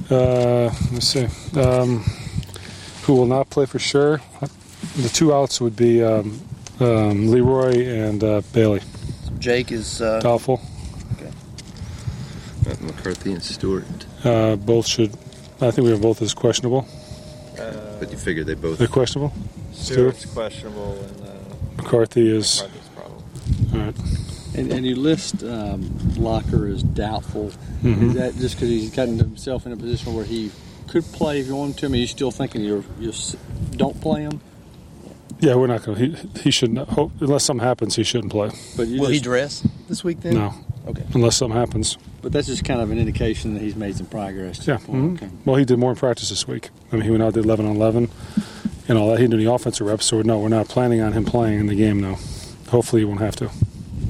Let's see. Who will not play for sure? The two outs would be Leroy and Bailey. So Jake is doubtful. Okay. McCarthy and Stewart. Both should. I think we have both as questionable. But you figure they're questionable. Stewart's questionable, and McCarthy is. McCarthy's probable. All right. And you list Locker as doubtful. Mm-hmm. Is that just because he's gotten himself in a position where he could play if you want him to? I mean, you're still thinking you don't play him? Yeah, we're not going to. He shouldn't. Unless something happens, he shouldn't play. But will he dress this week then? No. Okay. Unless something happens. But that's just kind of an indication that he's made some progress. Yeah. Mm-hmm. Okay. Well, he did more in practice this week. I mean, he went out, did 11 on 11 and all that. He didn't do the offensive reps, so no, we're not planning on him playing in the game, no. Hopefully he won't have to.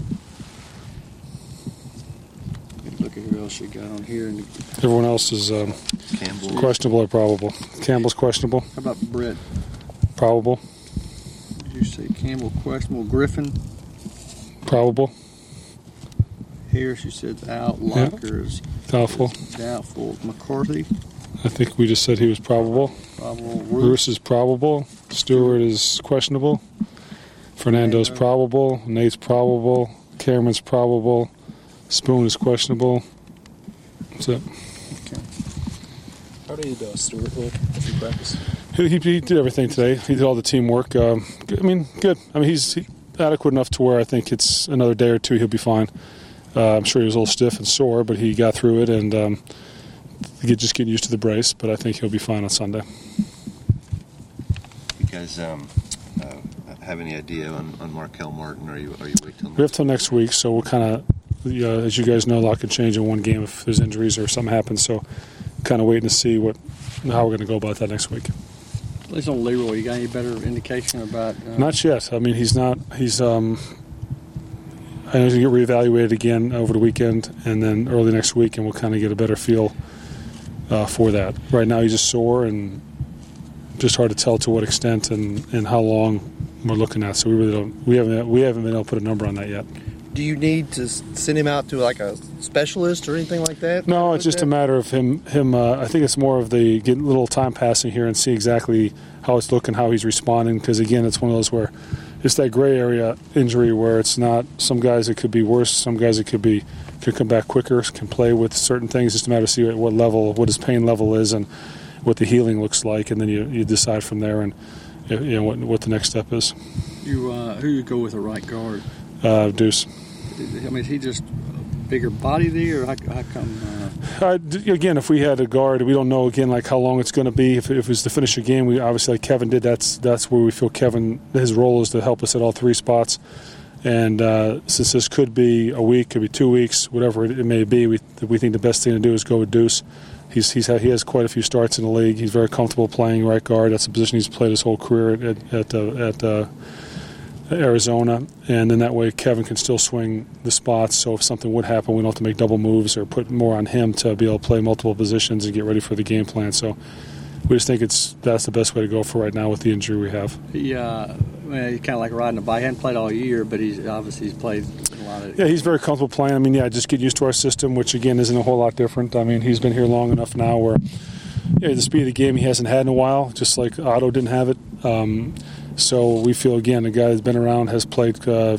Look at who else you got on here. Everyone else is questionable or probable. Campbell's questionable. How about Brett? Probable. Did you say Campbell questionable? Griffin? Probable. Harris, you said out. Locker is doubtful. McCarthy? I think we just said he was probable. Bruce is probable. Stewart is questionable. Fernando's probable. Nate's probable. Cameron's probable. Spoon is questionable. That's it. Okay. How did Stewart look after practice? He did everything today. He did all the teamwork. I mean, good. I mean, he's adequate enough to where I think it's another day or two he'll be fine. I'm sure he was a little stiff and sore, but he got through it and just getting used to the brace. But I think he'll be fine on Sunday. You guys have any idea on Markel Martin? Or are you wait till? We have till next week, so we'll kind of, as you guys know, a lot can change in one game if there's injuries or something happens. So, kind of waiting to see how we're going to go about that next week. At least on Leroy, you got any better indication about? Not yet. I mean, he's not. He's. I know he's going to get reevaluated again over the weekend and then early next week, and we'll kind of get a better feel for that. Right now, he's just sore and just hard to tell to what extent and how long we're looking at. So we really don't. We haven't been able to put a number on that yet. Do you need to send him out to like a specialist or anything like that? No, it's just a matter of him. I think it's more of the getting a little time passing here and see exactly how it's looking, how he's responding. Because again, it's one of those where it's that gray area injury where it's not. Some guys it could be worse. Some guys it could come back quicker. Can play with certain things. Just a matter of see what his pain level is, and what the healing looks like, and then you decide from there and what the next step is. Who you go with a right guard? Deuce. I mean, is he just a bigger body there, or how come? Again, if we had a guard, we don't know again like how long it's going to be. If it was to finish a game, we obviously like Kevin did. That's where we feel his role is to help us at all three spots. And since this could be a week, could be 2 weeks, whatever it may be, we think the best thing to do is go with Deuce. He has quite a few starts in the league. He's very comfortable playing right guard. That's a position he's played his whole career at Arizona, and then that way Kevin can still swing the spots, so if something would happen, we don't have to make double moves or put more on him to be able to play multiple positions and get ready for the game plan. So we just think that's the best way to go for right now with the injury we have. He's kind of like riding a bike. He hadn't played all year, but he's played a lot of. Yeah, he's very comfortable playing. I mean, just get used to our system, which again isn't a whole lot different. I mean, he's been here long enough now where the speed of the game he hasn't had in a while, just like Otto didn't have it. So we feel, again, a guy that's been around, has played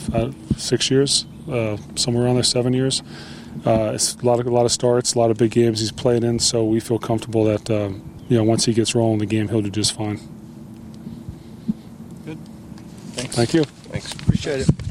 6 years, somewhere around there, 7 years. It's a lot of starts, a lot of big games he's played in, so we feel comfortable that once he gets rolling the game, he'll do just fine. Good. Thanks. Thank you. Thanks. Appreciate it.